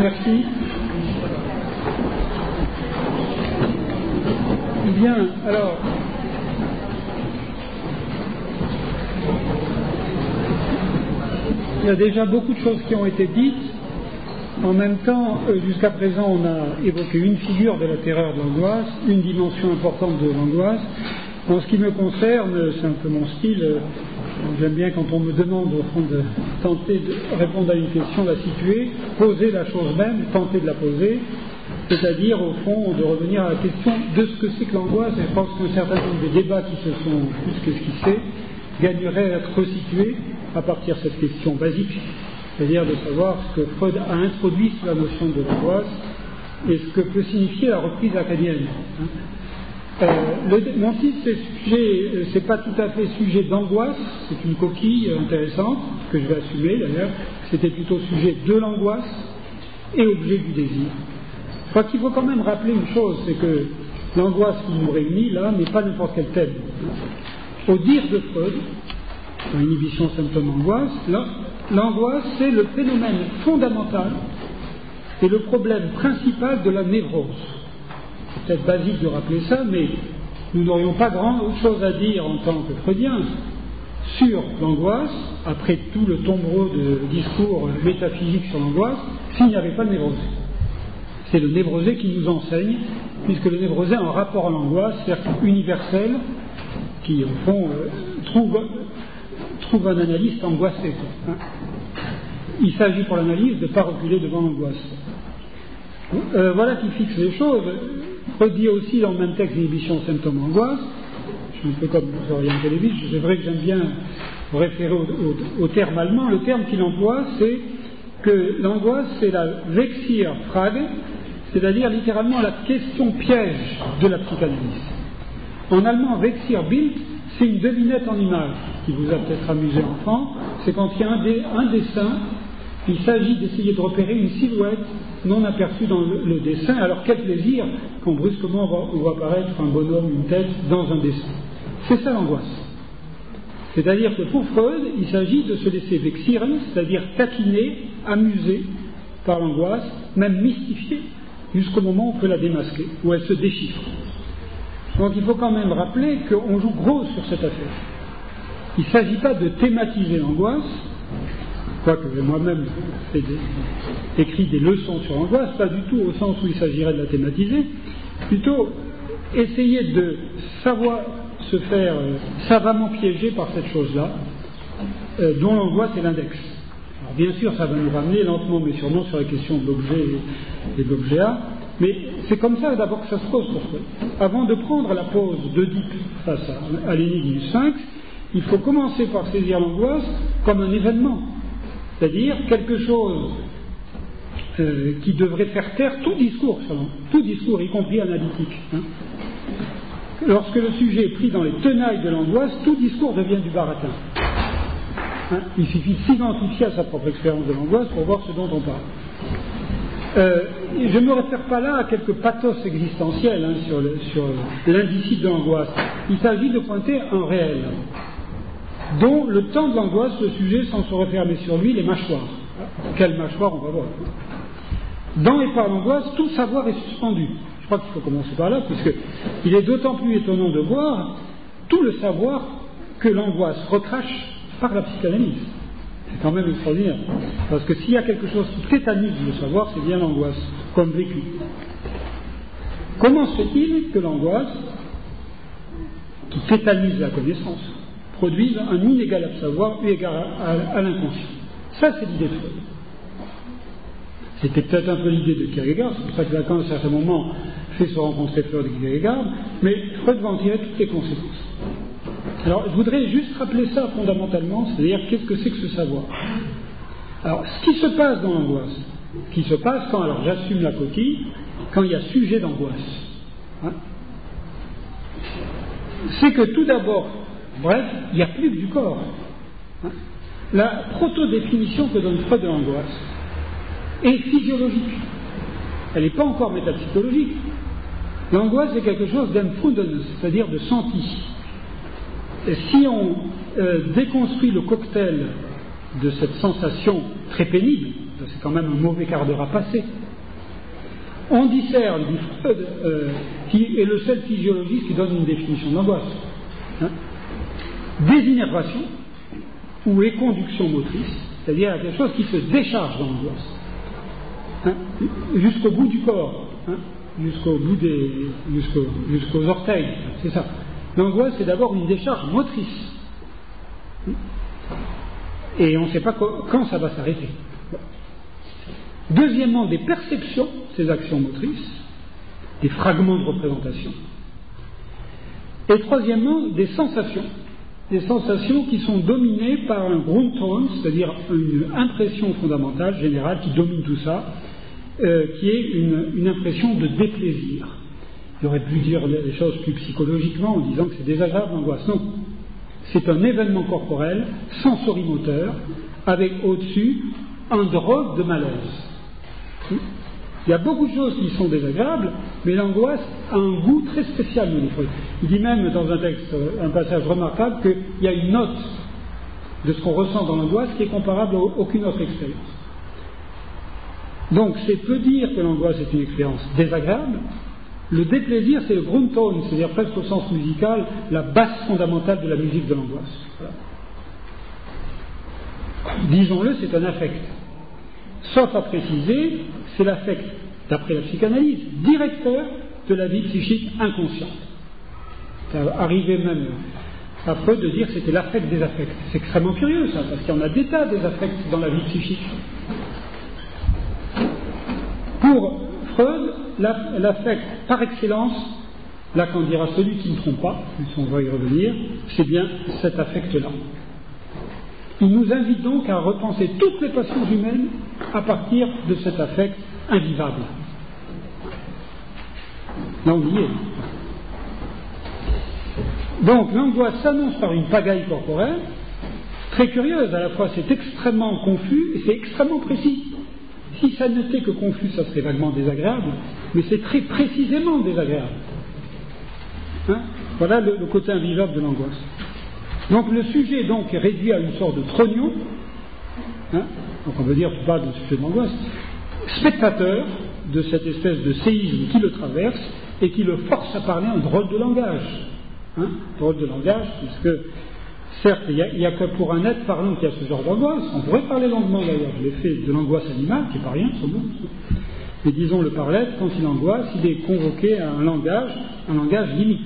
Merci. Bien, alors, il y a déjà beaucoup de choses qui ont été dites. En même temps, jusqu'à présent, on a évoqué une figure de la terreur de l'angoisse, une dimension importante de l'angoisse. En ce qui me concerne, c'est un peu mon style, j'aime bien quand on me demande au fond de tenter de répondre à une question, la situer, poser la chose même, tenter de la poser, c'est-à-dire au fond de revenir à la question de ce que c'est que l'angoisse. Et je pense qu'un certain nombre de débats qui se sont plus qu'esquissés gagneraient à être resitués à partir de cette question basique, c'est-à-dire de savoir ce que Freud a introduit sur la notion de l'angoisse et ce que peut signifier la reprise acadienne. Mon titre, c'est pas tout à fait sujet d'angoisse, c'est une coquille intéressante que je vais assumer d'ailleurs. C'était plutôt sujet de l'angoisse et objet du désir. Je crois qu'il faut quand même rappeler une chose, c'est que l'angoisse qui nous réunit là n'est pas n'importe quel thème. Au dire de Freud, dans Inhibition, symptômes, angoisse, l'angoisse c'est le phénomène fondamental et le problème principal de la névrose. C'est peut-être basique de rappeler ça, mais nous n'aurions pas grand-chose à dire en tant que freudiens sur l'angoisse, après tout le tombereau de discours métaphysiques sur l'angoisse, s'il n'y avait pas de névrosé. C'est le névrosé qui nous enseigne, puisque le névrosé a un rapport à l'angoisse, certes universel, qui au fond trouve un analyste angoissé. Il s'agit pour l'analyse de ne pas reculer devant l'angoisse. Voilà qui fixe les choses. Freud dit aussi dans le même texte Inhibition, symptômes, angoisse, je suis un peu comme Florian Kelevich, c'est vrai que j'aime bien référer au terme allemand. Le terme qu'il emploie, c'est que l'angoisse, c'est la Wechsierfrage, c'est-à-dire littéralement la question piège de la psychanalyse. En allemand, Wechsierbild, c'est une devinette en image qui vous a peut-être amusé enfant, c'est quand il y a un dessin, il s'agit d'essayer de repérer une silhouette non aperçue dans le dessin. Alors quel plaisir quand brusquement on voit apparaître un bonhomme, une tête dans un dessin. C'est ça l'angoisse. C'est-à-dire que pour Freud, il s'agit de se laisser vexieren, c'est-à-dire taquiner, amuser par l'angoisse, même mystifier, jusqu'au moment où on peut la démasquer, où elle se déchiffre. Donc il faut quand même rappeler qu'on joue gros sur cette affaire. Il ne s'agit pas de thématiser l'angoisse, quoique moi-même j'ai écrit des leçons sur l'angoisse, pas du tout au sens où il s'agirait de la thématiser, plutôt essayer de savoir se faire savamment piéger par cette chose-là, dont l'angoisse est l'index. Alors bien sûr, ça va nous ramener lentement mais sûrement sur la question de l'objet et de l'objet A, mais c'est comme ça d'abord que ça se pose pour Freud. Avant de prendre la pose d'Oedipe face à l'énigme du Sphinx, il faut commencer par saisir l'angoisse comme un événement, c'est-à-dire quelque chose qui devrait faire taire tout discours, y compris analytique. Lorsque le sujet est pris dans les tenailles de l'angoisse, tout discours devient du baratin. Il suffit de s'identifier à sa propre expérience de l'angoisse pour voir ce dont on parle. Je ne me réfère pas là à quelques pathos existentiels sur l'indicible de l'angoisse. Il s'agit de pointer un réel, dont le temps de l'angoisse, le sujet, sans se refermer sur lui, les mâchoires. Quelle mâchoire on va voir. Dans et par l'angoisse, tout savoir est suspendu. Je crois qu'il faut commencer par là, puisqu'il est d'autant plus étonnant de voir tout le savoir que l'angoisse recrache par la psychanalyse. C'est quand même extraordinaire. Parce que s'il y a quelque chose qui tétanise le savoir, c'est bien l'angoisse, comme vécu. Comment se fait-il que l'angoisse, qui tétanise la connaissance, produise un inégalable savoir eu égard à l'inconscient? Ça, c'est l'idée de Freud. C'était peut-être un peu l'idée de Kierkegaard, c'est pour ça que Lacan, à un certain moment, fait se rencontrer Freud et Kierkegaard, mais Freud va en tirer toutes les conséquences. Alors, je voudrais juste rappeler ça fondamentalement, c'est-à-dire qu'est-ce que c'est que ce savoir. Alors, ce qui se passe dans l'angoisse, qui se passe quand, alors j'assume la coquille, quand il y a sujet d'angoisse, c'est que tout d'abord, bref, il n'y a plus que du corps. La proto-définition que donne Freud de l'angoisse est physiologique. Elle n'est pas encore métapsychologique. L'angoisse est quelque chose d'empfunden, c'est-à-dire de senti. Et si on déconstruit le cocktail de cette sensation très pénible, c'est quand même un mauvais quart d'heure à passer. On discerne, dit Freud, qui est le seul physiologiste qui donne une définition de l'angoisse. Désinnervation ou éconduction motrice, c'est-à-dire quelque chose qui se décharge dans l'angoisse, jusqu'au bout du corps, jusqu'au bout jusqu'aux orteils, c'est ça. L'angoisse, c'est d'abord une décharge motrice. Et on ne sait pas quand ça va s'arrêter. Deuxièmement, des perceptions, ces actions motrices, des fragments de représentation. Et troisièmement, des sensations qui sont dominées par un Grundton, c'est-à-dire une impression fondamentale, générale, qui domine tout ça, qui est une impression de déplaisir. Il aurait pu dire les choses plus psychologiquement en disant que c'est désagréable l'angoisse. Non, c'est un événement corporel, sensorimoteur, avec au-dessus un drogue de malaise. Il y a beaucoup de choses qui sont désagréables, mais l'angoisse a un goût très spécial, nous dit Freud. Il dit même dans un texte, un passage remarquable, qu'il y a une note de ce qu'on ressent dans l'angoisse qui est comparable à aucune autre expérience. Donc c'est peu dire que l'angoisse est une expérience désagréable. Le déplaisir, c'est le Grundton, c'est-à-dire presque au sens musical, la base fondamentale de la musique de l'angoisse. Voilà. Disons-le, c'est un affect. Sauf à préciser, c'est l'affect, d'après la psychanalyse, directeur de la vie psychique inconsciente. Ça arrivait même à Freud de dire que c'était l'affect des affects. C'est extrêmement curieux ça, parce qu'il y en a des tas des affects dans la vie psychique. Pour Freud, l'affect par excellence, Lacan dira celui qui ne trompe pas, on va y revenir, c'est bien cet affect-là. Il nous invite donc à repenser toutes les passions humaines à partir de cet affect invivable. Là, on y est. Donc, l'angoisse s'annonce par une pagaille corporelle, très curieuse, à la fois c'est extrêmement confus et c'est extrêmement précis. Si ça n'était que confus, ça serait vaguement désagréable, mais c'est très précisément désagréable. Voilà le côté invivable de l'angoisse. Donc le sujet donc est réduit à une sorte de trognon, donc on veut dire, tu parles du sujet de l'angoisse, spectateur de cette espèce de séisme qui le traverse et qui le force à parler un drôle de langage. Drôle de langage, puisque certes, il n'y a que pour un être parlant qui a ce genre d'angoisse. On pourrait parler longuement d'ailleurs de l'effet de l'angoisse animale, qui n'est pas rien, ce mot. Mais disons, le parlette, quand il angoisse, il est convoqué à un langage limite.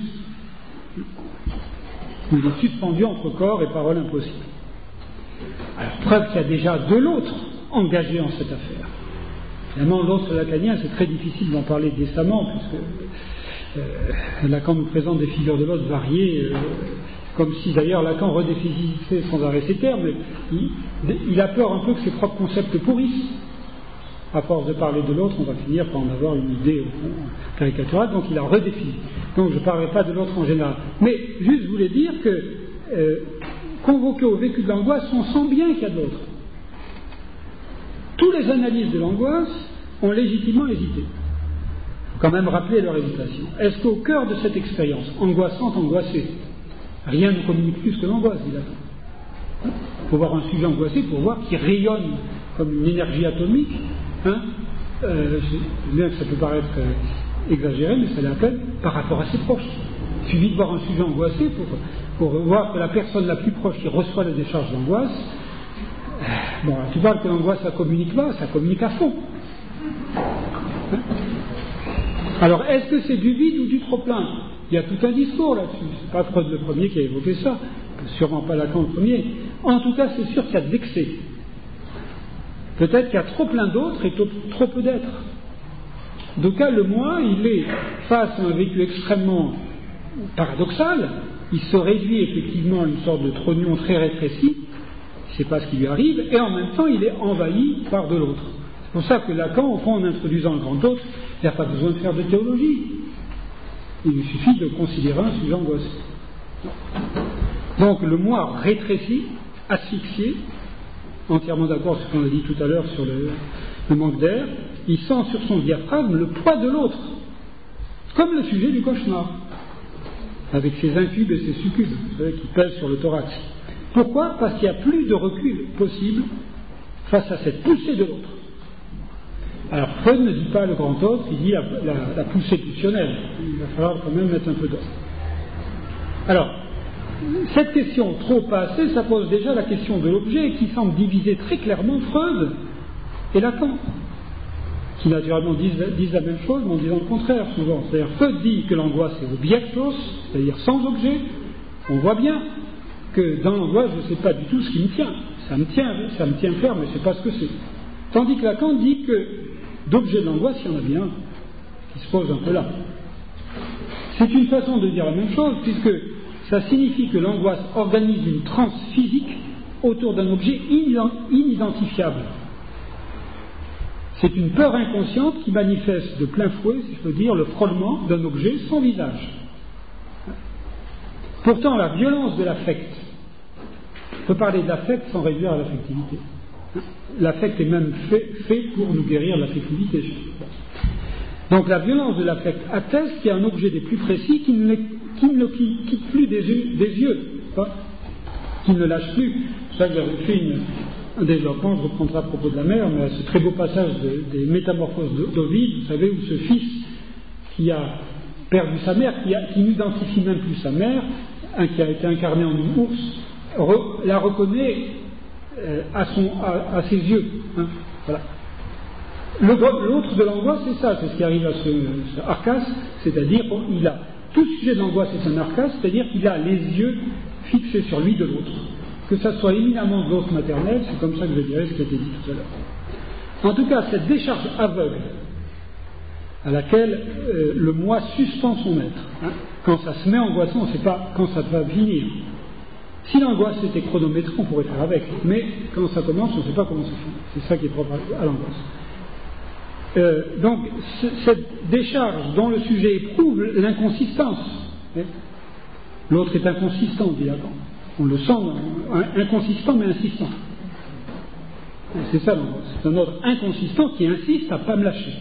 Il est suspendu entre corps et parole impossible. Alors, preuve qu'il y a déjà de l'autre engagé en cette affaire. Évidemment, l'autre lacanien, c'est très difficile d'en parler décemment, puisque Lacan nous présente des figures de l'autre variées, comme si d'ailleurs Lacan redéfinissait sans arrêt ses termes, mais il a peur un peu que ses propres concepts pourrissent. À force de parler de l'autre, on va finir par en avoir une idée caricaturale, donc il a redéfini. Donc je ne parlerai pas de l'autre en général. Mais juste, je voulais dire que, convoqué au vécu de l'angoisse, on sent bien qu'il y a de l'autre. Tous les analystes de l'angoisse ont légitimement hésité. Il faut quand même rappeler leur hésitation. Est-ce qu'au cœur de cette expérience, angoissante, angoissée, rien ne communique plus que l'angoisse, dit Lacan. Il faut voir un sujet angoissé pour voir qu'il rayonne comme une énergie atomique. Bien que ça peut paraître exagéré, mais ça l'appelle par rapport à ses proches. Il suffit de voir un sujet angoissé pour voir que la personne la plus proche qui reçoit la décharge d'angoisse, bon, tu parles que l'angoisse ça communique pas, ça communique à fond. Alors, est-ce que c'est du vide ou du trop-plein? Il y a tout un discours là-dessus. C'est pas Freud le premier qui a évoqué ça, sûrement pas Lacan le premier. En tout cas, c'est sûr qu'il y a de l'excès. Peut-être qu'il y a trop plein d'autres et trop peu d'êtres. En tout cas, le moi, il est face à un vécu extrêmement paradoxal. Il se réduit effectivement à une sorte de trognon très rétréci. C'est pas ce qui lui arrive, et en même temps, il est envahi par de l'autre. C'est pour ça que Lacan, au fond, en introduisant le grand autre, il n'y a pas besoin de faire de théologie. Il lui suffit de considérer un sujet angoissé. Donc, le moi rétréci, asphyxié, entièrement d'accord sur ce qu'on a dit tout à l'heure sur le manque d'air, il sent sur son diaphragme le poids de l'autre, comme le sujet du cauchemar, avec ses incubes et ses succubes, vous savez, qui pèsent sur le thorax. Pourquoi? Parce qu'il n'y a plus de recul possible face à cette poussée de l'autre. Alors Freud ne dit pas le grand autre, il dit la poussée pulsionnelle. Il va falloir quand même mettre un peu d'ordre. Alors, cette question trop pas assez, ça pose déjà la question de l'objet qui semble diviser très clairement Freud et Lacan, qui naturellement disent la même chose, mais en disant le contraire souvent. C'est-à-dire Freud dit que l'angoisse est objectos, c'est-à-dire sans objet. On voit bien que dans l'angoisse, je ne sais pas du tout ce qui me tient. Ça me tient clair, mais je ne sais pas ce que c'est. Tandis que Lacan dit que d'objet de l'angoisse, il y en a bien un qui se pose un peu là. C'est une façon de dire la même chose, puisque ça signifie que l'angoisse organise une transe physique autour d'un objet inidentifiable. C'est une peur inconsciente qui manifeste de plein fouet, si je peux dire, le frôlement d'un objet sans visage. Pourtant, la violence de l'affect, on peut parler de l'affect sans réduire à l'affectivité. L'affect est même fait pour nous guérir de l'affectivité. Donc la violence de l'affect atteste qu'il y a un objet des plus précis qui ne quitte plus des yeux, qui ne lâche plus. C'est ça que j'avais fait un développement, je reprendrai à propos de la mère, mais à ce très beau passage des Métamorphoses d'Ovide, vous savez, où ce fils qui a perdu sa mère, qui n'identifie même plus sa mère, qui a été incarné en une ours, la reconnaît à ses yeux. Voilà. L'autre de l'angoisse, c'est ça, c'est ce qui arrive à ce Arcas, c'est-à-dire qu'il a tout sujet de l'angoisse, c'est un Arcas, c'est-à-dire qu'il a les yeux fixés sur lui de l'autre. Que ça soit éminemment de l'autre maternel, c'est comme ça que je dirais ce qui a été dit tout à l'heure. En tout cas, cette décharge aveugle à laquelle le moi suspend son être, quand ça se met angoissant, on ne sait pas quand ça va finir. Si l'angoisse était chronométrée, on pourrait faire avec, mais quand ça commence, on ne sait pas comment ça finit. C'est ça qui est propre à l'angoisse. Donc, cette décharge dont le sujet éprouve l'inconsistance. L'autre est inconsistant, dit Lacan. On le sent, inconsistant mais insistant. C'est ça l'angoisse. C'est un autre inconsistant qui insiste à ne pas me lâcher.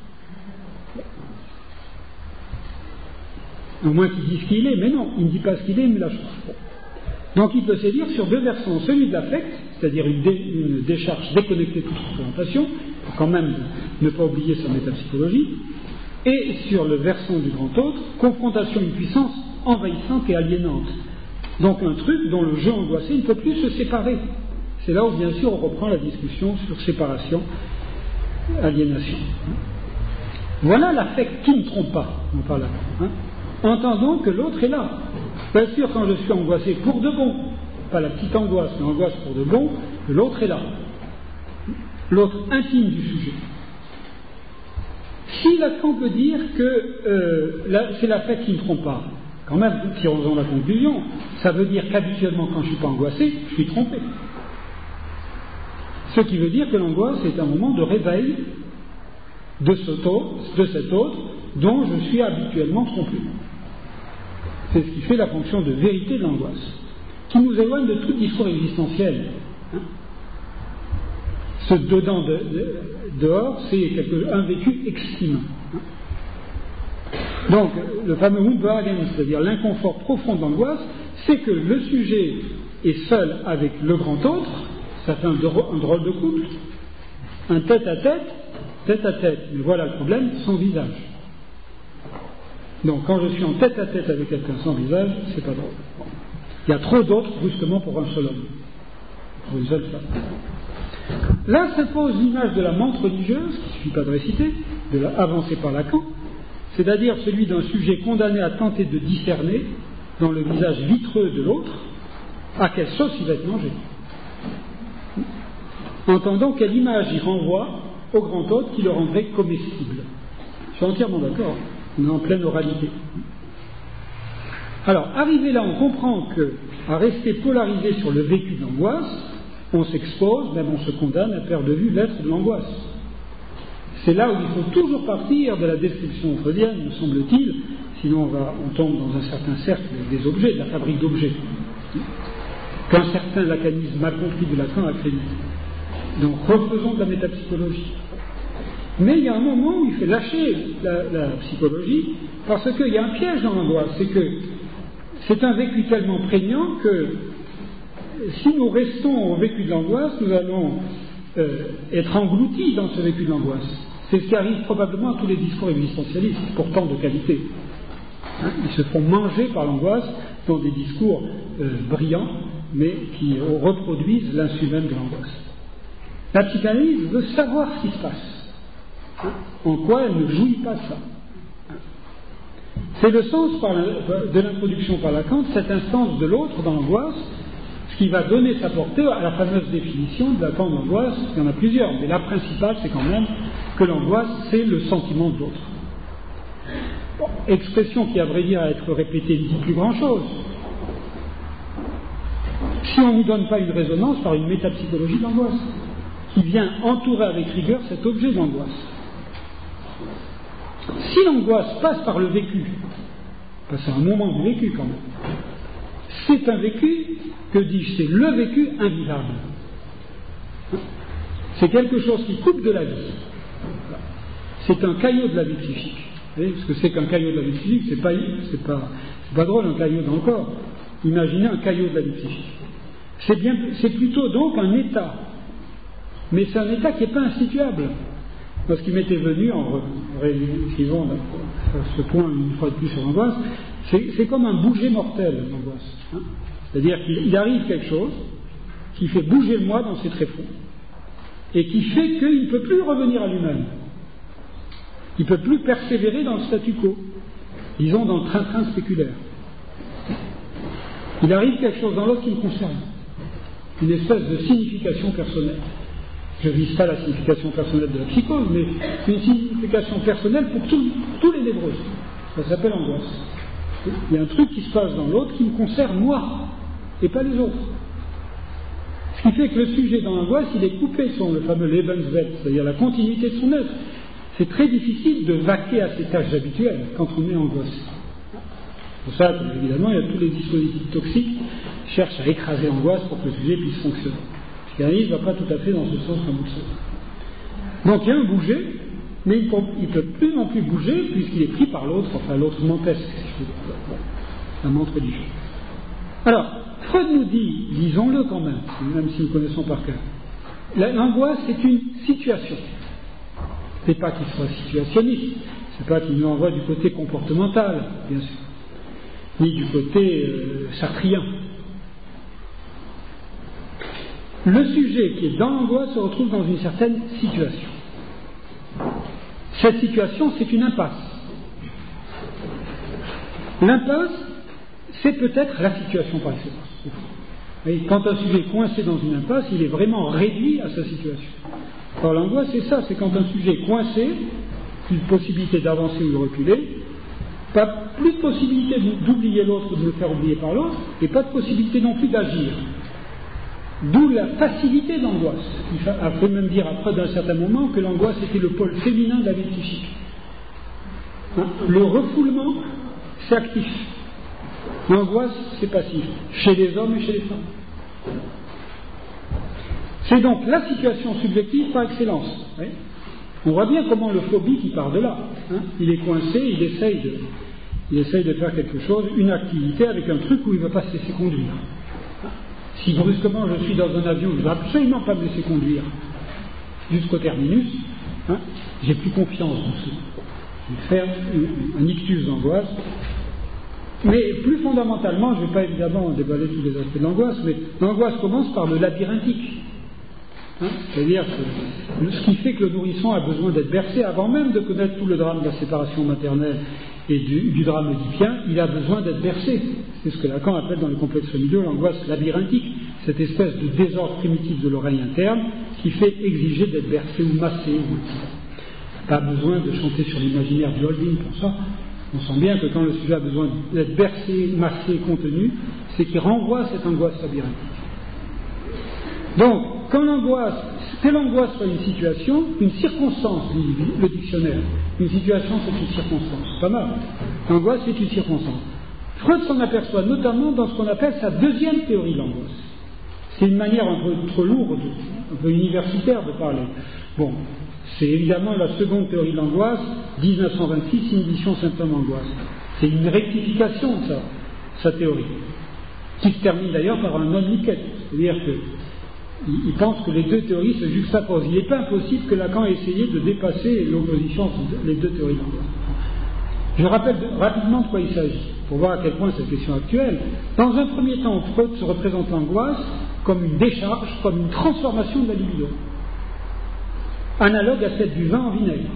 Au moins qu'il dise ce qu'il est, mais non, il ne dit pas ce qu'il est, il me lâche pas. Donc il peut se dire sur deux versants, celui de l'affect, c'est-à-dire une décharge déconnectée de toute représentation, il faut quand même ne pas oublier sa métapsychologie, et sur le versant du grand autre, confrontation à une puissance envahissante et aliénante. Donc un truc dont le jeu angoissé ne peut plus se séparer. C'est là où bien sûr on reprend la discussion sur séparation, aliénation. Voilà l'affect qui ne trompe pas, on parle là. Entendons que l'autre est là. Bien sûr, quand je suis angoissé pour de bon, pas la petite angoisse, mais angoisse pour de bon, l'autre est là. L'autre intime du sujet. Si Lacan peut dire que c'est l'affect qui ne trompe pas, quand même, tirons-en la conclusion, ça veut dire qu'habituellement, quand je ne suis pas angoissé, je suis trompé. Ce qui veut dire que l'angoisse est un moment de réveil de cet autre dont je suis habituellement trompé. C'est ce qui fait la fonction de vérité de l'angoisse, qui nous éloigne de tout discours existentiel. Ce dedans dehors, c'est un vécu extrême. Donc, le fameux Unbehagen, c'est-à-dire l'inconfort profond de l'angoisse, c'est que le sujet est seul avec le grand autre, ça fait un drôle de couple, un tête-à-tête, mais voilà le problème, sans visage. Donc quand je suis en tête-à-tête avec quelqu'un sans visage, c'est pas drôle. Il y a trop d'autres, justement, pour un seul homme, pour une seule femme. Là s'impose l'image de la menthe religieuse, qui ne suffit pas de réciter, avancée par Lacan, c'est-à-dire celui d'un sujet condamné à tenter de discerner, dans le visage vitreux de l'autre, à quelle sauce il va être mangé. Entendons quelle image il renvoie au grand autre qui le rendrait comestible. Je suis entièrement d'accord, on est en pleine oralité. Alors, arrivé là, on comprend qu'à rester polarisé sur le vécu de l'angoisse, on s'expose, même on se condamne à perdre de vue l'être de l'angoisse. C'est là où il faut toujours partir de la description freudienne, me semble-t-il, sinon on tombe dans un certain cercle des objets, de la fabrique d'objets, qu'un certain lacanisme mal compris de Lacan accrédite. Donc refaisons de la métapsychologie. Mais il y a un moment où il fait lâcher la psychologie, parce qu'il y a un piège dans l'angoisse, c'est que c'est un vécu tellement prégnant que si nous restons au vécu de l'angoisse, nous allons être engloutis dans ce vécu de l'angoisse. C'est ce qui arrive probablement à tous les discours existentialistes, pourtant de qualité. Ils se font manger par l'angoisse dans des discours brillants, mais qui reproduisent l'insu même de l'angoisse. La psychanalyse veut savoir ce qui se passe, en quoi elle ne jouit pas ça. C'est le sens de l'introduction par Lacan de cette instance de l'autre dans l'angoisse, ce qui va donner sa portée à la fameuse définition de Lacan de l'angoisse. Il y en a plusieurs, mais la principale, c'est quand même que l'angoisse, c'est le sentiment de l'autre. Bon, expression qui, à vrai dire, à être répétée, ne dit plus grand-chose. Si on ne nous donne pas une résonance par une métapsychologie de l'angoisse, qui vient entourer avec rigueur cet objet d'angoisse. Si l'angoisse passe par le vécu, c'est un moment du vécu quand même, c'est un vécu, que dis-je, c'est le vécu invivable. C'est quelque chose qui coupe de la vie. C'est un caillot de la vie psychique. Vous voyez, ce que c'est qu'un caillot de la vie psychique, c'est pas drôle, un caillot dans le corps. Imaginez un caillot de la vie psychique. C'est plutôt donc un état. Mais c'est un état qui n'est pas instituable. Parce qu'il m'était venu, en réécrivant ce point une fois de plus sur l'angoisse, c'est comme un bouger mortel, l'angoisse. C'est-à-dire qu'il arrive quelque chose qui fait bouger le moi dans ses tréfonds, et qui fait qu'il ne peut plus revenir à lui-même. Il ne peut plus persévérer dans le statu quo, disons dans le train-train spéculaire. Il arrive quelque chose dans l'autre qui le concerne, une espèce de signification personnelle. Je ne vise pas la signification personnelle de la psychose, mais une signification personnelle pour tous les névroses. Ça s'appelle angoisse. Il y a un truc qui se passe dans l'autre qui me concerne moi, et pas les autres. Ce qui fait que le sujet dans l'angoisse, il est coupé sur le fameux Lebenswelt, c'est-à-dire la continuité de son être. C'est très difficile de vaquer à ses tâches habituelles quand on est angoissé. Pour ça, évidemment, il y a tous les dispositifs toxiques qui cherchent à écraser l'angoisse pour que le sujet puisse fonctionner. Le psychanalyse ne va pas tout à fait dans ce sens comme vous le savez. Donc il y a un bouger, mais il ne peut plus non plus bouger puisqu'il est pris par l'autre, enfin l'autre mentesque, si je peux dire. Un montre du jeu. Alors, Freud nous dit, disons-le quand même si nous connaissons par cœur, l'angoisse c'est une situation. C'est pas qu'il soit situationniste, c'est pas qu'il nous envoie du côté comportemental, bien sûr, ni du côté sartrien. Le sujet qui est dans l'angoisse se retrouve dans une certaine situation. Cette situation, c'est une impasse. L'impasse, c'est peut-être la situation par excellence. Et quand un sujet est coincé dans une impasse, il est vraiment réduit à sa situation. Alors l'angoisse, c'est ça, c'est quand un sujet est coincé, plus de possibilité d'avancer ou de reculer, plus de possibilité d'oublier l'autre ou de le faire oublier par l'autre, et pas de possibilité non plus d'agir. D'où la facilité d'angoisse. Il faut même dire après d'un certain moment que l'angoisse était le pôle féminin de la vie psychique. Le refoulement, c'est actif. L'angoisse, c'est passif, chez les hommes et chez les femmes. C'est donc la situation subjective par excellence. Oui. On voit bien comment le phobie qui part de là. Il est coincé, il essaye de faire quelque chose, une activité avec un truc où il ne veut pas se laisser conduire. Si brusquement je suis dans un avion, je ne veux absolument pas me laisser conduire jusqu'au terminus, j'ai plus confiance dans ce. Je vais faire un ictus d'angoisse. Mais plus fondamentalement, je ne vais pas évidemment déballer tous les aspects de l'angoisse, mais l'angoisse commence par le labyrinthique. C'est-à-dire que ce qui fait que le nourrisson a besoin d'être bercé, avant même de connaître tout le drame de la séparation maternelle et du drame oedipien, il a besoin d'être bercé. C'est ce que Lacan appelle dans le complexe familial l'angoisse labyrinthique, cette espèce de désordre primitif de l'oreille interne qui fait exiger d'être bercé ou massé. Pas besoin de chanter sur l'imaginaire du holding pour ça. On sent bien que quand le sujet a besoin d'être bercé, massé, contenu, c'est qu'il renvoie à cette angoisse labyrinthique. Donc, que l'angoisse soit une situation, une circonstance, dit le dictionnaire. Une situation, c'est une circonstance. C'est pas mal. L'angoisse, c'est une circonstance. Freud s'en aperçoit notamment dans ce qu'on appelle sa deuxième théorie de l'angoisse. C'est une manière un peu trop lourde, un peu universitaire de parler. Bon, c'est évidemment la seconde théorie de l'angoisse, 1926, Inhibition, symptômes, angoisse. C'est une rectification de sa théorie, qui se termine d'ailleurs par un non-liquet. C'est-à-dire que il pense que les deux théories se juxtaposent. Il n'est pas impossible que Lacan ait essayé de dépasser l'opposition entre les deux théories d'angoisse. Je rappelle rapidement de quoi il s'agit, pour voir à quel point cette question est actuelle. Dans un premier temps, Freud se représente l'angoisse comme une décharge, comme une transformation de la libido, analogue à celle du vin en vinaigre.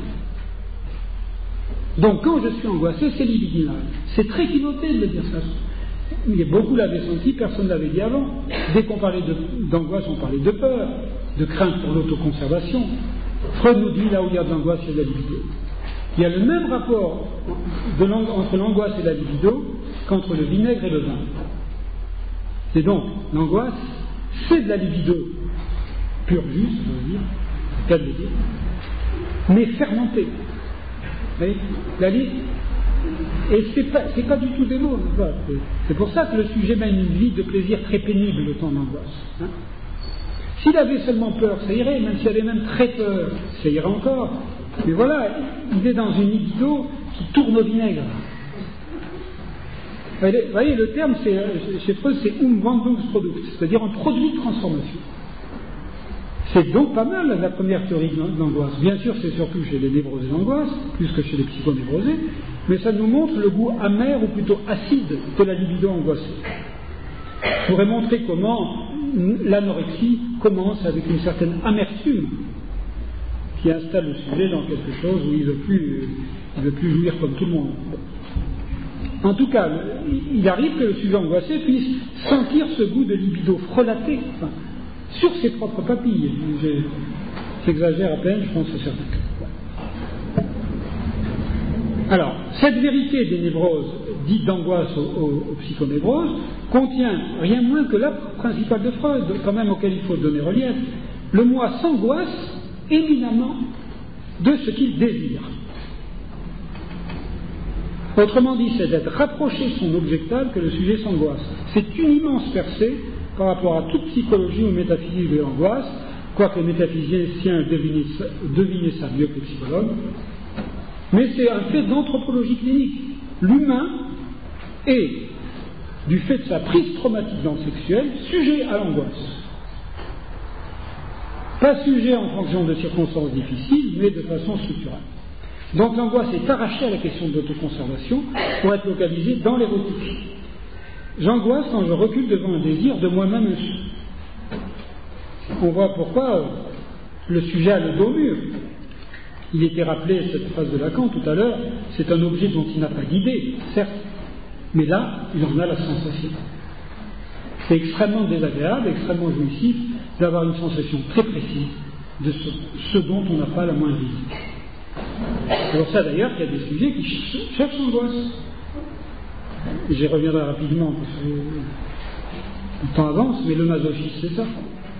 Donc quand je suis angoissé, c'est libidinal. C'est très connoté de le dire ça. Mais beaucoup l'avaient senti, personne ne l'avait dit avant. Dès qu'on parlait d'angoisse, on parlait de peur, de crainte pour l'autoconservation. Freud nous dit, là où il y a de l'angoisse, il y a de la libido. Il y a le même rapport entre l'angoisse et la libido qu'entre le vinaigre et le vin. Et donc, l'angoisse, c'est de la libido pure juste, on va dire, c'est le cas de le dire, mais fermentée. Vous voyez, et c'est pas du tout des mots. C'est pour ça que le sujet mène une vie de plaisir très pénible le temps d'angoisse. Hein. S'il avait seulement peur, ça irait, même s'il avait même très peur, ça irait encore. Mais voilà, il est dans une libido qui tourne au vinaigre. Vous voyez, le terme, chez Freud, c'est Umwandlungsprodukt, c'est-à-dire un produit de transformation. C'est donc pas mal la première théorie d'angoisse. Bien sûr, c'est surtout chez les névrosés d'angoisse, plus que chez les psychonévrosés, mais ça nous montre le goût amer, ou plutôt acide, de la libido angoissée. Je pourrais montrer comment l'anorexie commence avec une certaine amertume qui installe le sujet dans quelque chose où il ne veut plus jouir comme tout le monde. En tout cas, il arrive que le sujet angoissé puisse sentir ce goût de libido frelaté, sur ses propres papilles. J'exagère à peine, je pense que c'est certain. Alors, cette vérité des névroses, dite d'angoisse aux psychonévroses, contient rien moins que l'œuvre principale de Freud, quand même auquel il faut donner relief. Le moi s'angoisse éminemment de ce qu'il désire. Autrement dit, c'est d'être rapproché de son objectal que le sujet s'angoisse. C'est une immense percée par rapport à toute psychologie ou métaphysique de l'angoisse, quoique les métaphysiciens devinaient ça mieux que les psychologues. Mais c'est un fait d'anthropologie clinique. L'humain est, du fait de sa prise traumatique dans le sexuel, sujet à l'angoisse. Pas sujet en fonction de circonstances difficiles, mais de façon structurelle. Donc l'angoisse est arrachée à la question de l'autoconservation pour être localisée dans l'érotique. J'angoisse quand je recule devant un désir de moi-même insu. On voit pourquoi le sujet a le dos mûr. Il était rappelé, cette phrase de Lacan tout à l'heure, c'est un objet dont il n'a pas d'idée, certes, mais là, il en a la sensation. C'est extrêmement désagréable, extrêmement jouissif d'avoir une sensation très précise de ce dont on n'a pas la moindre idée. C'est pour ça d'ailleurs qu'il y a des sujets qui cherchent l'angoisse. J'y reviendrai rapidement parce que le temps avance, mais le masochisme c'est ça.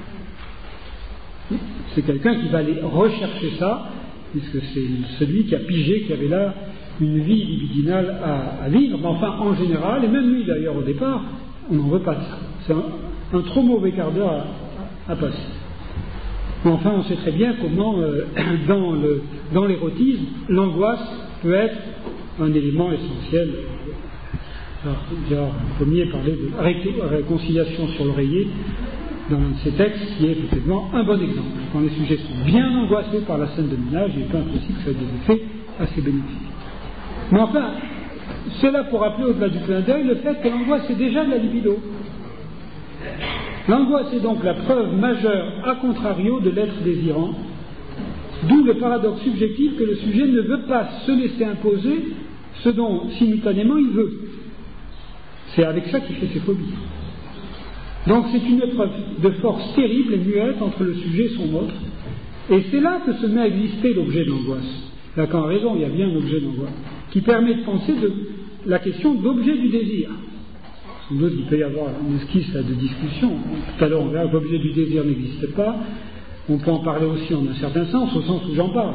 C'est quelqu'un qui va aller rechercher ça, puisque c'est celui qui a pigé, qui avait là une vie libidinale à vivre, mais enfin en général, et même lui d'ailleurs au départ, on n'en veut pas de ça. C'est un trop mauvais quart d'heure à passer. Mais enfin, on sait très bien comment, dans l'érotisme, l'angoisse peut être un élément essentiel. Alors, le premier parlait de réconciliation sur l'oreiller dans un de ces textes, qui est effectivement un bon exemple. Quand les sujets sont bien angoissés par la scène de ménage, il est pas impossible que ça ait des effets assez bénéfiques. Mais enfin, cela pour rappeler au-delà du clin d'œil le fait que l'angoisse est déjà de la libido. L'angoisse est donc la preuve majeure, a contrario, de l'être désirant, d'où le paradoxe subjectif que le sujet ne veut pas se laisser imposer ce dont simultanément il veut. C'est avec ça qu'il fait ses phobies. Donc c'est une épreuve de force terrible et muette entre le sujet et son autre, et c'est là que se met à exister l'objet de l'angoisse. Lacan a raison, il y a bien un objet d'angoisse, qui permet de penser la question d'objet du désir. Sans doute il peut y avoir une esquisse de discussion. Tout à l'heure on verra que l'objet du désir n'existe pas. On peut en parler aussi en un certain sens, au sens où j'en parle.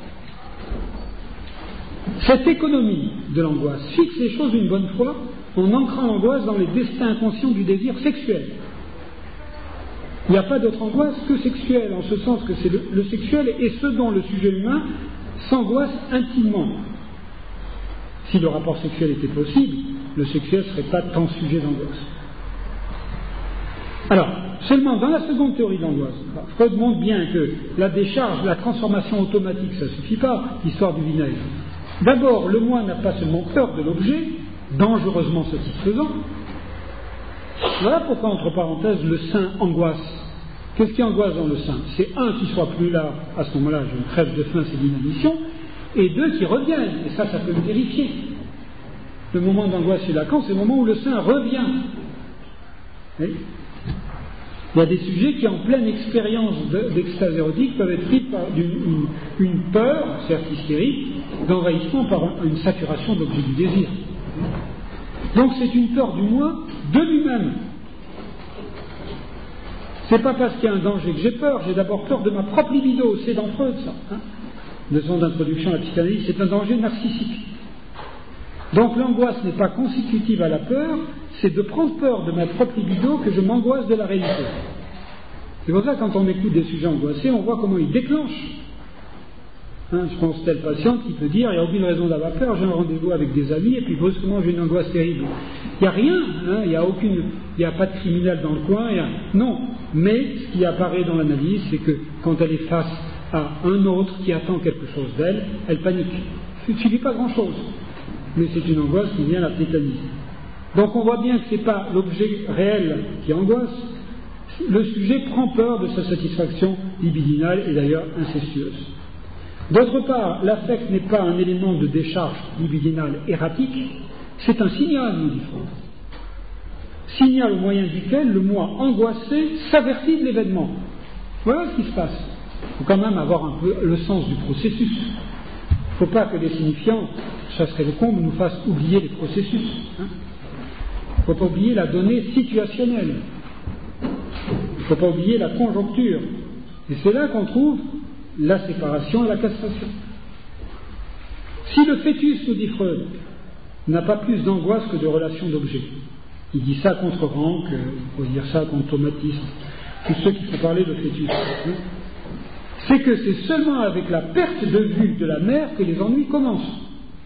Cette économie de l'angoisse fixe les choses une bonne fois en ancrant l'angoisse dans les destins inconscients du désir sexuel. Il n'y a pas d'autre angoisse que sexuelle, en ce sens que c'est le sexuel et ce dont le sujet humain s'angoisse intimement. Si le rapport sexuel était possible, le sexuel ne serait pas tant sujet d'angoisse. Alors, seulement dans la seconde théorie de l'angoisse, Freud montre bien que la décharge, la transformation automatique, ça ne suffit pas, l'histoire du vinaigre. D'abord, le moi n'a pas seulement peur de l'objet, dangereusement satisfaisant. Voilà pourquoi, entre parenthèses, le sein angoisse. Qu'est-ce qui angoisse dans le sein? C'est un, qui ne soit plus là, à ce moment-là, je crève de faim, c'est l'inanition, et deux, qui reviennent, et ça peut me terrifier. Le moment d'angoisse chez Lacan, c'est le moment où le sein revient. Oui. Il y a des sujets qui, en pleine expérience d'extase érotique, peuvent être pris par une peur, certes hystérique, d'envahissement par une saturation d'objet du désir. Donc c'est une peur du moi de lui-même. C'est pas parce qu'il y a un danger que j'ai peur, j'ai d'abord peur de ma propre libido, c'est dans Freud ça. Leçon d'introduction à la psychanalyse, c'est un danger narcissique. Donc l'angoisse n'est pas consécutive à la peur, c'est de prendre peur de ma propre libido que je m'angoisse de la réalité. C'est pour ça que quand on écoute des sujets angoissés, on voit comment ils déclenchent. Je pense tel patient qui peut dire, il n'y a aucune raison d'avoir peur, j'ai un rendez-vous avec des amis et puis brusquement j'ai une angoisse terrible. Il n'y a rien, il n'y a pas de criminel dans le coin, non. Mais ce qui apparaît dans l'analyse, c'est que quand elle est face à un autre qui attend quelque chose d'elle, elle panique. Il ne suffit pas grand-chose, mais c'est une angoisse qui vient la tétaniser. Donc on voit bien que ce n'est pas l'objet réel qui angoisse, le sujet prend peur de sa satisfaction libidinale et d'ailleurs incestueuse. D'autre part, l'affect n'est pas un élément de décharge libidinale erratique, c'est un signal, nous dit Freud. Signal au moyen duquel le moi angoissé s'avertit de l'événement. Voilà ce qui se passe. Il faut quand même avoir un peu le sens du processus. Il ne faut pas que les signifiants, ça serait le comble, nous fassent oublier les processus. Il ne faut pas oublier la donnée situationnelle. Il ne faut pas oublier la conjoncture. Et c'est là qu'on trouve la séparation et la castration. Si le fœtus, nous dit Freud, n'a pas plus d'angoisse que de relation d'objet, il dit ça contre Rank, il faut dire ça contre Thomatisme, tous ceux qui font parler de fœtus, c'est que c'est seulement avec la perte de vue de la mère que les ennuis commencent.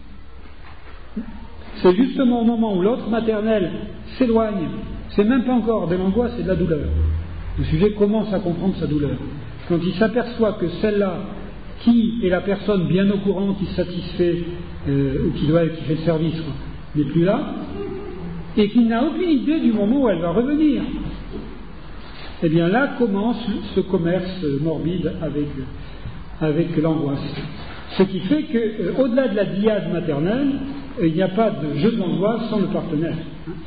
C'est justement au moment où l'autre maternelle s'éloigne, c'est même pas encore de l'angoisse, c'est de la douleur. Le sujet commence à comprendre sa douleur. Quand il s'aperçoit que celle-là, qui est la personne bien au courant, qui satisfait, ou qui fait le service, n'est plus là, et qu'il n'a aucune idée du moment où elle va revenir, eh bien là commence ce commerce morbide avec l'angoisse. Ce qui fait qu'au-delà de la dyade maternelle, il n'y a pas de jeu de l'angoisse sans le partenaire.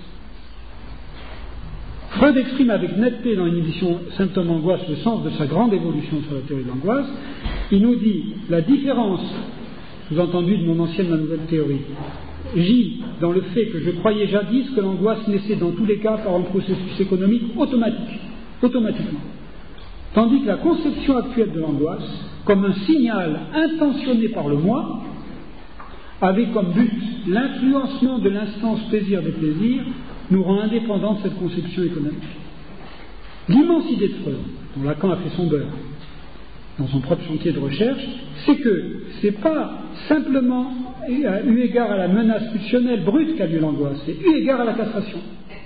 Freud exprime avec netteté dans une édition Symptômes angoisse le sens de sa grande évolution sur la théorie de l'angoisse. Il nous dit la différence, sous-entendue de mon ancienne ma nouvelle théorie, gît dans le fait que je croyais jadis que l'angoisse naissait dans tous les cas par un processus économique automatiquement. Tandis que la conception actuelle de l'angoisse, comme un signal intentionné par le moi, avait comme but l'influencement de l'instance plaisir des plaisirs, nous rend indépendants de cette conception économique. L'immense idée de Freud, dont Lacan a fait son beurre, dans son propre chantier de recherche, c'est que ce n'est pas simplement eu égard à la menace pulsionnelle brute qu'a lieu l'angoisse, c'est eu égard à la castration.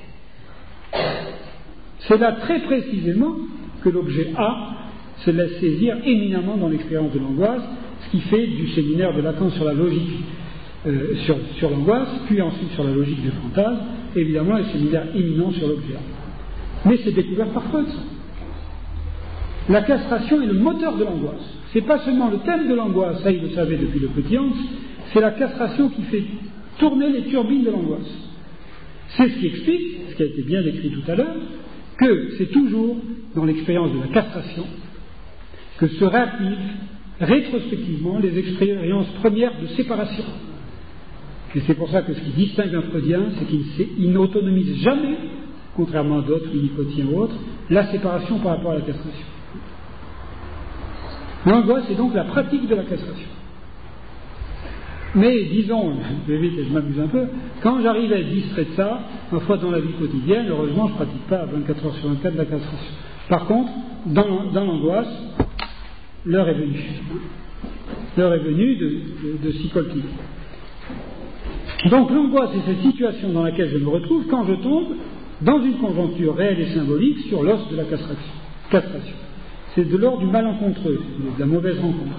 C'est là très précisément que l'objet A se laisse saisir éminemment dans l'expérience de l'angoisse, ce qui fait du séminaire de Lacan sur la logique sur l'angoisse, puis ensuite sur la logique du fantasme, évidemment un séminaire éminent sur l'objet A. Mais c'est découvert par Freud. La castration est le moteur de l'angoisse. C'est pas seulement le thème de l'angoisse, ça il le savait depuis le petit Hans, c'est la castration qui fait tourner les turbines de l'angoisse. C'est ce qui explique, ce qui a été bien décrit tout à l'heure, que c'est toujours dans l'expérience de la castration que se réactivent rétrospectivement les expériences premières de séparation. Et c'est pour ça que ce qui distingue un freudien, c'est qu'il n'autonomise jamais, contrairement à d'autres, winnicottiens ou autres, la séparation par rapport à la castration. L'angoisse est donc la pratique de la castration. Mais disons, je vais vite et je m'amuse un peu, quand j'arrive à être distrait de ça, ma foi dans la vie quotidienne, heureusement je ne pratique pas 24 heures sur 24 la castration. Par contre, dans l'angoisse, l'heure est venue. L'heure est venue de s'y coltiner. Donc l'angoisse est cette situation dans laquelle je me retrouve quand je tombe dans une conjoncture réelle et symbolique sur l'os de la castration. C'est de l'ordre du malencontreux, de la mauvaise rencontre.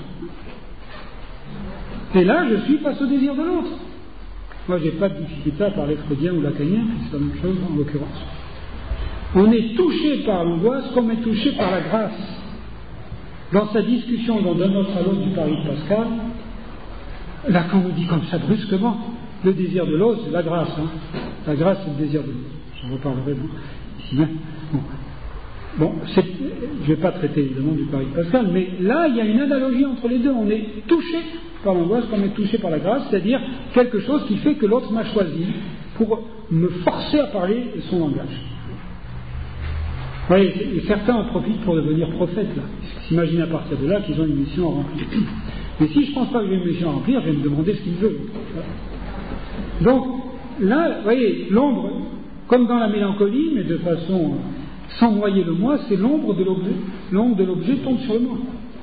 Et là, je suis face au désir de l'autre. Moi, je n'ai pas de difficulté à parler freudien ou lacanien, c'est la même chose en l'occurrence. On est touché par l'angoisse comme on est touché par la grâce. Dans sa discussion dans D'un autre à l'autre du Pari de Pascal, Lacan nous dit comme ça brusquement, le désir de l'autre, c'est la grâce. La grâce, c'est le désir de l'autre. J'en reparlerai ici même. Bon, je ne vais pas traiter évidemment du Pari de Pascal, mais là, il y a une analogie entre les deux. On est touché par l'angoisse comme on est touché par la grâce, c'est-à-dire quelque chose qui fait que l'autre m'a choisi pour me forcer à parler son langage. Vous voyez, et certains en profitent pour devenir prophètes, là. Ils s'imaginent à partir de là qu'ils ont une mission à remplir. Mais si je ne pense pas que j'ai une mission à remplir, je vais me demander ce qu'il veut. Donc, là, vous voyez, l'ombre, comme dans la mélancolie, mais de façon sans noyer le moi, c'est l'ombre de l'objet. L'ombre de l'objet tombe sur le moi.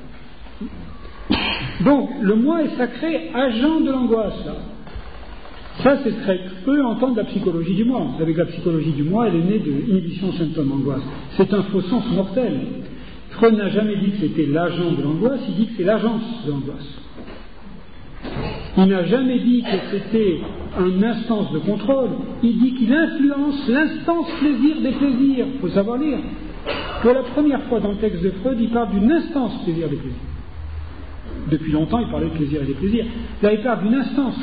Donc, le moi est sacré, agent de l'angoisse, là. Ça, c'est très peu entendre la psychologie du moi. Vous savez que la psychologie du moi, elle est née de inhibition, symptôme, angoisse. C'est un faux sens mortel. Freud n'a jamais dit que c'était l'agent de l'angoisse, il dit que c'est l'agence de l'angoisse. Il n'a jamais dit que c'était une instance de contrôle, il dit qu'il influence l'instance plaisir des plaisirs. Il faut savoir lire. Pour la première fois dans le texte de Freud, il parle d'une instance plaisir des plaisirs. Depuis longtemps, il parlait de plaisir et des plaisirs. Là, il parle d'une instance.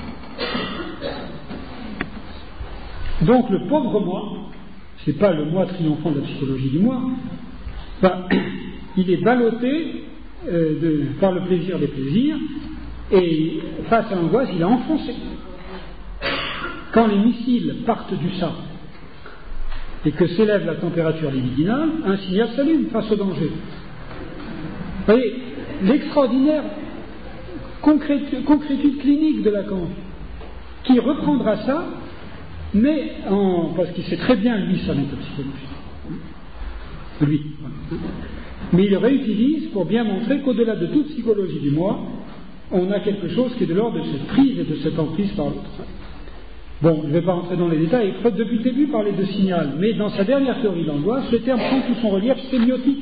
Donc le pauvre moi, c'est pas le moi triomphant de la psychologie du moi, il est ballotté par le plaisir des plaisirs, et face à l'angoisse, il est enfoncé. Quand les missiles partent du sein et que s'élève la température libidinale, un signal s'allume face au danger. Vous voyez, l'extraordinaire concrétude clinique de Lacan, qui reprendra ça, mais parce qu'il sait très bien, lui, sa métapsychologie. Lui. Mais il le réutilise pour bien montrer qu'au-delà de toute psychologie du moi, on a quelque chose qui est de l'ordre de cette prise et de cette emprise par l'autre. Bon, je ne vais pas rentrer dans les détails. Freud, depuis le début, parlait de signal, mais dans sa dernière théorie de l'angoisse, le terme prend tout son relief sémiotique.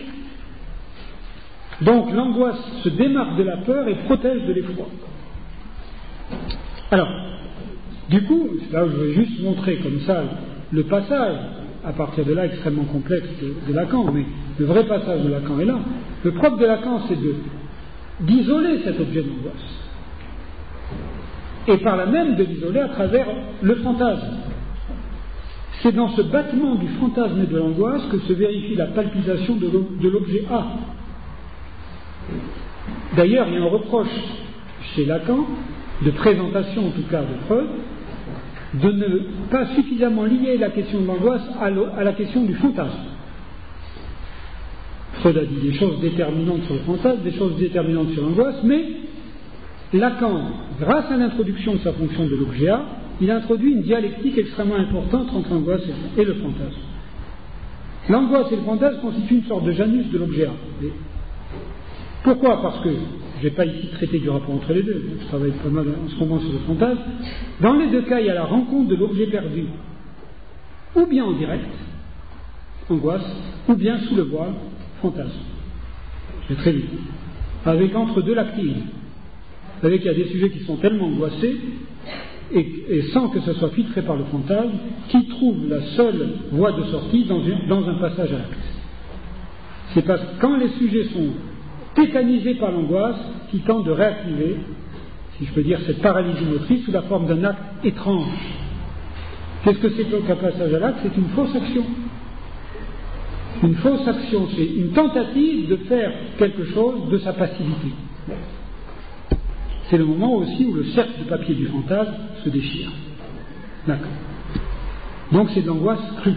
Donc, l'angoisse se démarque de la peur et protège de l'effroi. Alors, du coup, là où je vais juste montrer comme ça le passage, à partir de là extrêmement complexe de Lacan, mais le vrai passage de Lacan est là. Le propre de Lacan, c'est d'isoler cet objet d'angoisse. Et par là même de l'isoler à travers le fantasme. C'est dans ce battement du fantasme et de l'angoisse que se vérifie la palpitation de l'objet A. D'ailleurs, il y a un reproche chez Lacan, de présentation en tout cas de Freud, de ne pas suffisamment lier la question de l'angoisse à la question du fantasme. Freud a dit des choses déterminantes sur le fantasme, des choses déterminantes sur l'angoisse, mais Lacan, grâce à l'introduction de sa fonction de l'objet A, il introduit une dialectique extrêmement importante entre l'angoisse et le fantasme. L'angoisse et le fantasme constituent une sorte de Janus de l'objet A. Pourquoi ? Parce que, je ne vais pas ici traiter du rapport entre les deux, je travaille pas mal en ce moment sur le fantasme. Dans les deux cas, il y a la rencontre de l'objet perdu, ou bien en direct, angoisse, ou bien sous le voile, fantasme. Je vais très vite. Avec entre deux l'active. Vous savez qu'il y a des sujets qui sont tellement angoissés, et sans que ce soit filtré par le fantasme, qui trouvent la seule voie de sortie dans un passage à l'acte. C'est parce que quand les sujets sont tétanisés par l'angoisse, qui tente de réactiver, si je peux dire, cette paralysie motrice sous la forme d'un acte étrange. Qu'est-ce que c'est qu'un passage à l'acte ? C'est une fausse action. Une fausse action, c'est une tentative de faire quelque chose de sa passivité. C'est le moment aussi où le cercle de papier du fantasme se déchire. D'accord. Donc c'est de l'angoisse crue.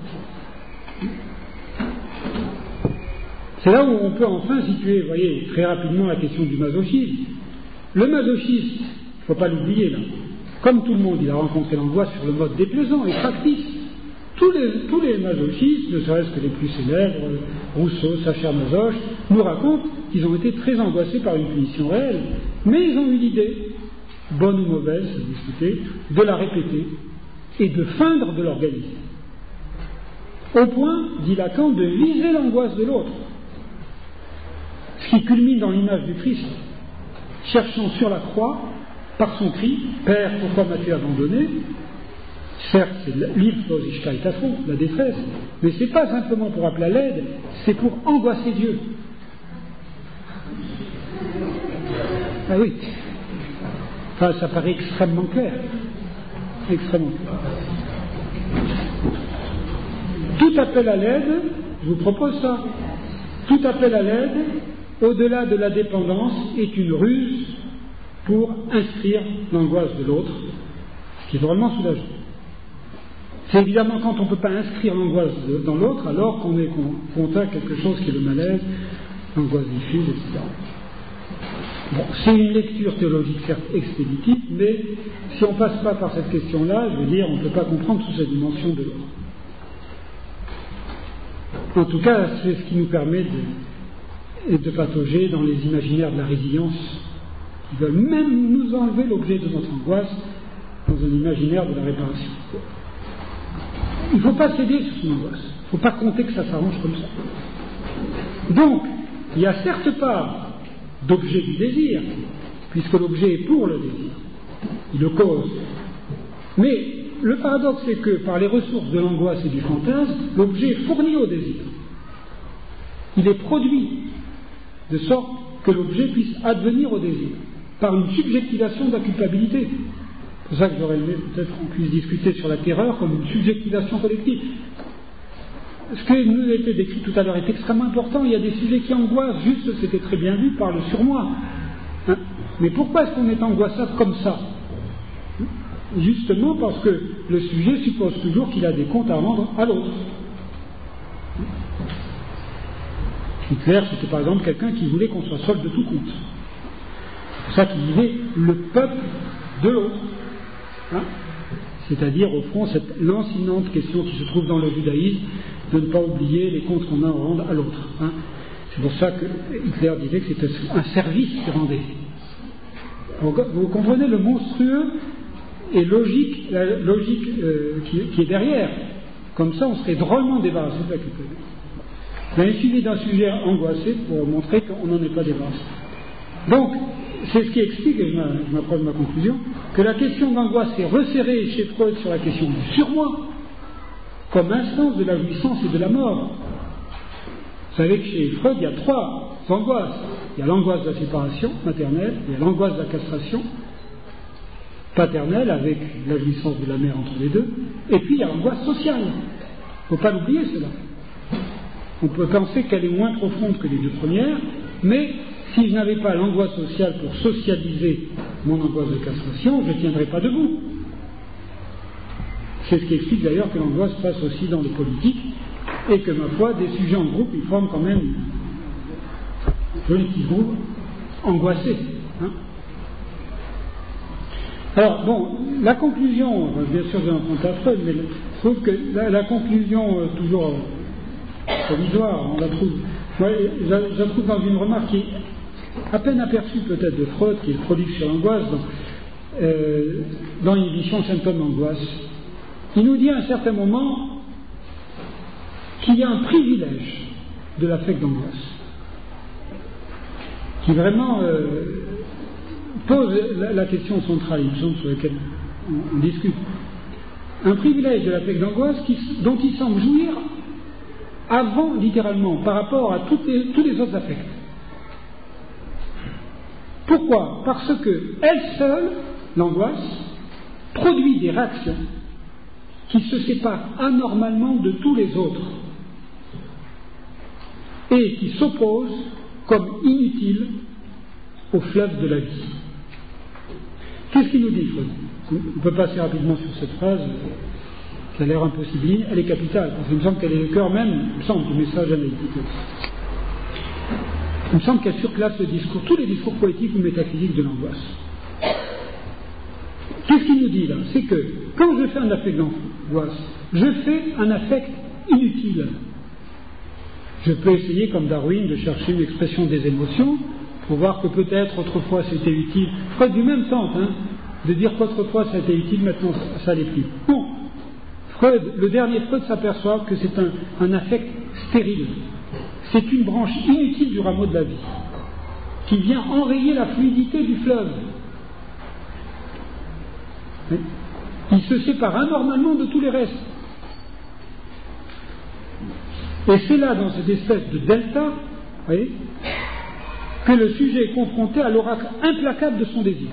C'est là où on peut enfin situer, vous voyez, très rapidement la question du masochisme. Le masochiste, il ne faut pas l'oublier là, comme tout le monde, il a rencontré l'angoisse sur le mode déplaisant et factice. Tous les masochistes, ne serait-ce que les plus célèbres, Rousseau, Sacher Masoch, nous racontent qu'ils ont été très angoissés par une punition réelle, mais ils ont eu l'idée, bonne ou mauvaise, c'est discuté, de la répéter et de feindre de l'organiser. au point, dit Lacan, de viser l'angoisse de l'autre, ce qui culmine dans l'image du Christ, cherchant sur la croix, par son cri, « Père, pourquoi m'as-tu abandonné ?» Certes, c'est l'Hilflosigkeit, la détresse, mais ce n'est pas simplement pour appeler à l'aide, c'est pour angoisser Dieu. Ah oui, enfin, ça paraît extrêmement clair. Extrêmement clair. Tout appel à l'aide, je vous propose ça, tout appel à l'aide, au-delà de la dépendance, est une ruse pour inscrire l'angoisse de l'autre, ce qui est vraiment soulageant. C'est évidemment quand on ne peut pas inscrire l'angoisse dans l'autre, alors qu'on est confronté à quelque chose qui est le malaise, l'angoisse diffuse, etc. Bon, c'est une lecture théologique certes expéditive, mais si on ne passe pas par cette question-là, je veux dire, on ne peut pas comprendre toute cette dimension de l'autre. En tout cas, c'est ce qui nous permet de patauger dans les imaginaires de la résilience, qui veulent même nous enlever l'objet de notre angoisse dans un imaginaire de la réparation. Il ne faut pas céder sur son angoisse. Il ne faut pas compter que ça s'arrange comme ça. Donc, il n'y a certes pas d'objet du désir, puisque l'objet est pour le désir. Il le cause. Mais le paradoxe, c'est que par les ressources de l'angoisse et du fantasme, l'objet est fourni au désir. Il est produit de sorte que l'objet puisse advenir au désir, par une subjectivation de la culpabilité. C'est pour ça que j'aurais aimé peut-être qu'on puisse discuter sur la terreur comme une subjectivation collective. Ce qui nous a été décrit tout à l'heure est extrêmement important. Il y a des sujets qui angoissent, juste c'était très bien vu par le surmoi. Hein? Mais pourquoi est-ce qu'on est angoissable comme ça? Justement parce que le sujet suppose toujours qu'il a des comptes à rendre à l'autre. Hitler, c'était par exemple quelqu'un qui voulait qu'on soit seul de tout compte. C'est pour ça qu'il disait le peuple de l'autre. Hein? C'est-à-dire, au fond, cette lancinante question qui se trouve dans le judaïsme de ne pas oublier les comptes qu'on a à rendre à l'autre. Hein? C'est pour ça que Hitler disait que c'était un service qu'il rendait. Vous comprenez le monstrueux et la logique qui est derrière. Comme ça, on serait drôlement débarrassé de la culpabilité. Mais il suffit d'un sujet angoissé pour montrer qu'on n'en est pas débarrassé. Donc, c'est ce qui explique, et je m'approche de ma conclusion, que la question d'angoisse est resserrée chez Freud sur la question du surmoi, comme instance de la jouissance et de la mort. Vous savez que chez Freud, il y a 3 angoisses. Il y a l'angoisse de la séparation maternelle, il y a l'angoisse de la castration paternelle, avec la jouissance de la mère entre les deux, et puis il y a l'angoisse sociale. Il ne faut pas l'oublier, cela. On peut penser qu'elle est moins profonde que les 2 premières, mais si je n'avais pas l'angoisse sociale pour socialiser mon angoisse de castration, je ne tiendrais pas debout. C'est ce qui explique d'ailleurs que l'angoisse passe aussi dans le politique, et que, ma foi, des sujets en groupe, ils forment quand même un joli petit groupe angoissé. Hein. Alors, bon, la conclusion, bien sûr, je l'emprunte à Freud, mais je trouve que la conclusion, toujours provisoire, on la trouve, moi, je la trouve dans une remarque qui est à peine aperçue peut-être de Freud, qui est prodigue sur l'angoisse, dans l'édition Symptômes d'angoisse. Il nous dit à un certain moment qu'il y a un privilège de l'affect d'angoisse, qui vraiment pose la question centrale, une question sur laquelle on discute. Un privilège de l'affect d'angoisse dont il semble jouir avant, littéralement, par rapport à tous les autres affects. Pourquoi? Parce que elle seule, l'angoisse, produit des réactions qui se séparent anormalement de tous les autres et qui s'opposent comme inutiles au fleuve de la vie. Qu'est-ce qu'il nous dit, Freud? On peut passer rapidement sur cette phrase qui a l'air un peu sibylle. Elle est capitale, parce qu'il me semble qu'elle est le cœur même, il me semble, du message analytique. Il me semble qu'elle surclasse le discours, tous les discours poétiques ou métaphysiques de l'angoisse. Qu'est-ce qu'il nous dit là? C'est que quand je fais un affect d'angoisse, je fais un affect inutile. Je peux essayer, comme Darwin, de chercher une expression des émotions pour voir que peut-être autrefois c'était utile. Freud du même sens, de dire qu'autrefois ça a été utile, maintenant ça l'est plus. Non. le dernier Freud s'aperçoit que c'est un affect stérile. C'est une branche inutile du rameau de la vie, qui vient enrayer la fluidité du fleuve. Il se sépare anormalement de tous les restes. Et c'est là, dans cette espèce de delta, voyez, que le sujet est confronté à l'oracle implacable de son désir.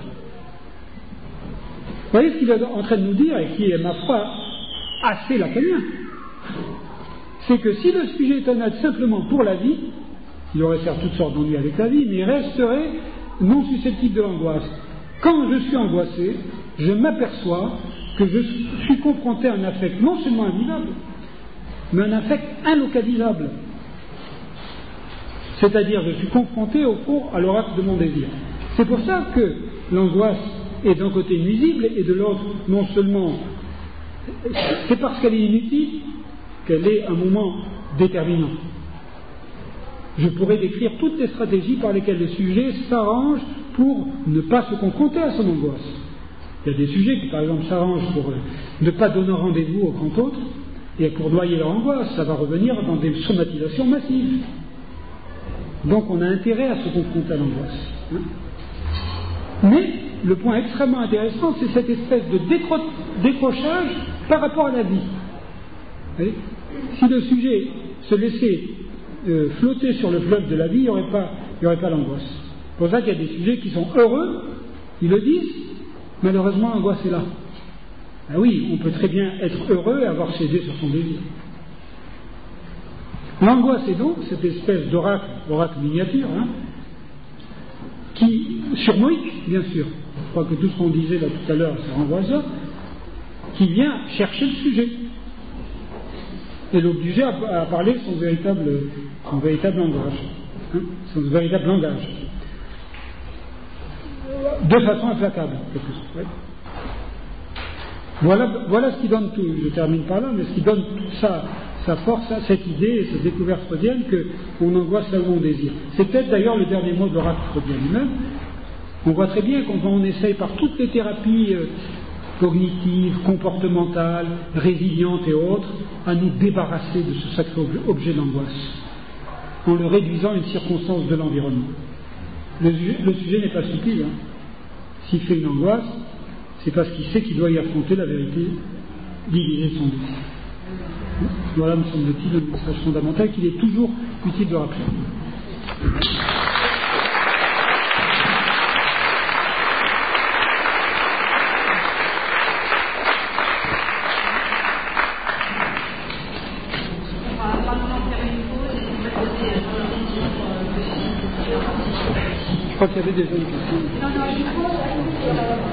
Vous voyez ce qu'il est en train de nous dire, et qui est, ma foi, assez lacanien, c'est que si le sujet est honnête simplement pour la vie, il aurait certes toutes sortes d'ennuis avec la vie, mais il resterait non susceptible de l'angoisse. Quand je suis angoissé, je m'aperçois que je suis confronté à un affect non seulement invivable, mais un affect inlocalisable. C'est-à-dire, je suis confronté au fond à l'oracle de mon désir. C'est pour ça que l'angoisse est d'un côté nuisible et de l'autre non seulement, c'est parce qu'elle est inutile qu'elle est un moment déterminant. Je pourrais décrire toutes les stratégies par lesquelles le sujet s'arrange pour ne pas se confronter à son angoisse. Il y a des sujets qui, par exemple, s'arrangent pour ne pas donner rendez-vous au grand autre, et pour noyer leur angoisse, ça va revenir dans des somatisations massives. Donc on a intérêt à se confronter à l'angoisse. Mais le point extrêmement intéressant, c'est cette espèce de décrochage par rapport à la vie. Voyez, si le sujet se laissait flotter sur le fleuve de la vie, il n'y aurait pas l'angoisse. C'est pour ça qu'il y a des sujets qui sont heureux, ils le disent, malheureusement l'angoisse est là. Ah oui, on peut très bien être heureux et avoir cédé sur son désir. L'angoisse est donc cette espèce d'oracle miniature, qui, surmoïque, bien sûr, je crois que tout ce qu'on disait là tout à l'heure, ça renvoie à ça, qui vient chercher le sujet. Et l'obligé à parler son véritable langage. Son véritable langage. De façon implacable, quelque chose. Ouais. Voilà ce qui donne tout, je termine par là, mais ce qui donne toute sa force à cette idée et cette découverte freudienne qu'on angoisse là où on désire. C'est peut-être d'ailleurs le dernier mot de l'oracle freudien lui-même. On voit très bien quand on essaye par toutes les thérapies cognitives, comportementales, résilientes et autres, à nous débarrasser de ce sacré objet d'angoisse, en le réduisant à une circonstance de l'environnement. Le sujet n'est pas stupide. S'il fait une angoisse, c'est parce qu'il sait qu'il doit y affronter la vérité divisée de son désir. Voilà, me semble-t-il, le message fondamental qu'il est toujours utile de rappeler. Je crois qu'il y avait déjà une question.